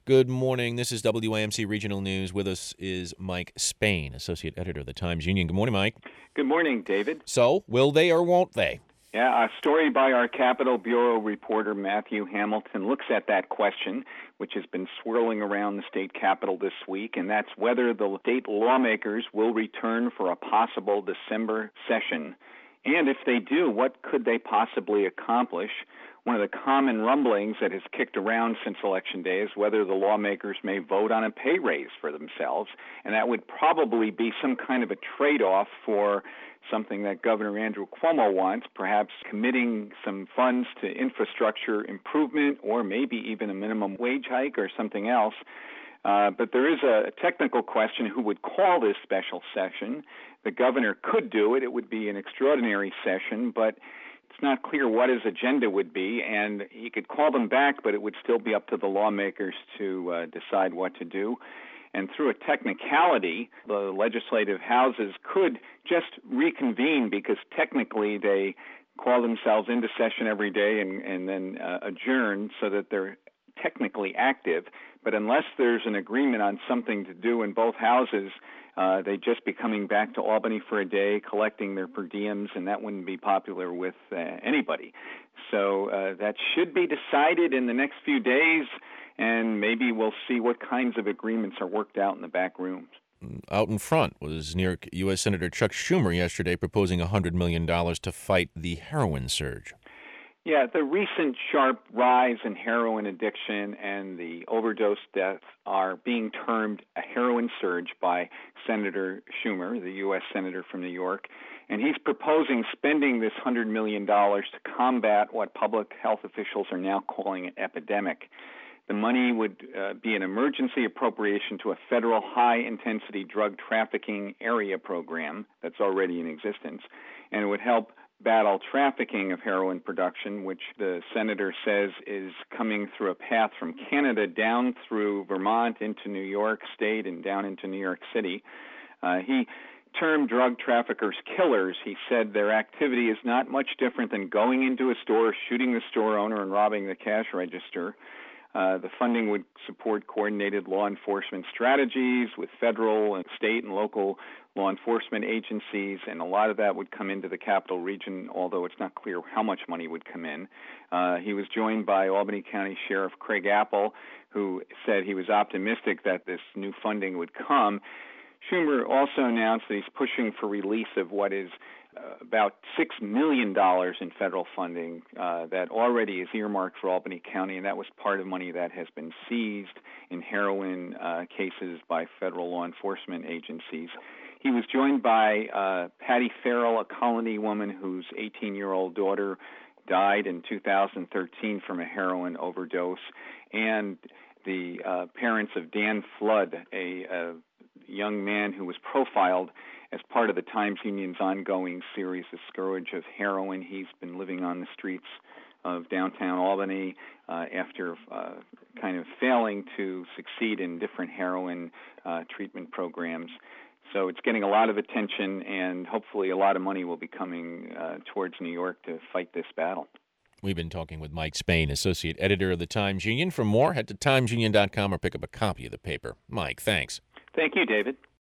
Good morning. This is WAMC Regional News. With us is Mike Spain, Associate Editor of the Times-Union. Good morning, Mike. Good morning, David. So, will they or won't they? Yeah, a story by our Capitol Bureau reporter Matthew Hamilton looks at that question, which has been swirling around the state capitol this week, and that's whether the state lawmakers will return for a possible December session. And if they do, what could they possibly accomplish? One of the common rumblings that has kicked around since Election Day is whether the lawmakers may vote on a pay raise for themselves, and that would probably be some kind of a trade-off for something that Governor Andrew Cuomo wants, perhaps committing some funds to infrastructure improvement or maybe even a minimum wage hike or something else. But there is a technical question: who would call this special session? The governor could do it. It would be an extraordinary session, but it's not clear what his agenda would be, and he could call them back, but it would still be up to the lawmakers to decide what to do. And through a technicality, the legislative houses could just reconvene because technically they call themselves into session every day and then adjourn so that they're technically active. But unless there's an agreement on something to do in both houses, they'd just be coming back to Albany for a day, collecting their per diems, and that wouldn't be popular with anybody. So that should be decided in the next few days, and maybe we'll see what kinds of agreements are worked out in the back rooms. Out in front was New York U.S. Senator Chuck Schumer yesterday proposing $100 million to fight the heroin surge. Yeah, the recent sharp rise in heroin addiction and the overdose deaths are being termed a heroin surge by Senator Schumer, the U.S. Senator from New York, and he's proposing spending this $100 million to combat what public health officials are now calling an epidemic. The money would be an emergency appropriation to a federal high-intensity drug trafficking area program that's already in existence, and it would help battle trafficking of heroin production, which the senator says is coming through a path from Canada down through Vermont into New York State and down into New York City. He termed drug traffickers killers. He said their activity is not much different than going into a store, shooting the store owner, and robbing the cash register. The funding would support coordinated law enforcement strategies with federal and state and local law enforcement agencies, and a lot of that would come into the capital region, although it's not clear how much money would come in. He was joined by Albany County Sheriff Craig Apple, who said he was optimistic that this new funding would come. Schumer also announced that he's pushing for release of what is about $6 million in federal funding that already is earmarked for Albany County, and that was part of money that has been seized in heroin cases by federal law enforcement agencies. He was joined by Patty Farrell, a Colony woman whose 18-year-old daughter died in 2013 from a heroin overdose, and the parents of Dan Flood, a young man who was profiled as part of the Times-Union's ongoing series, The Scourge of Heroin. He's been living on the streets of downtown Albany after kind of failing to succeed in different heroin treatment programs. So it's getting a lot of attention, and hopefully a lot of money will be coming towards New York to fight this battle. We've been talking with Mike Spain, Associate Editor of the Times-Union. For more, head to timesunion.com or pick up a copy of the paper. Mike, thanks. Thank you, David.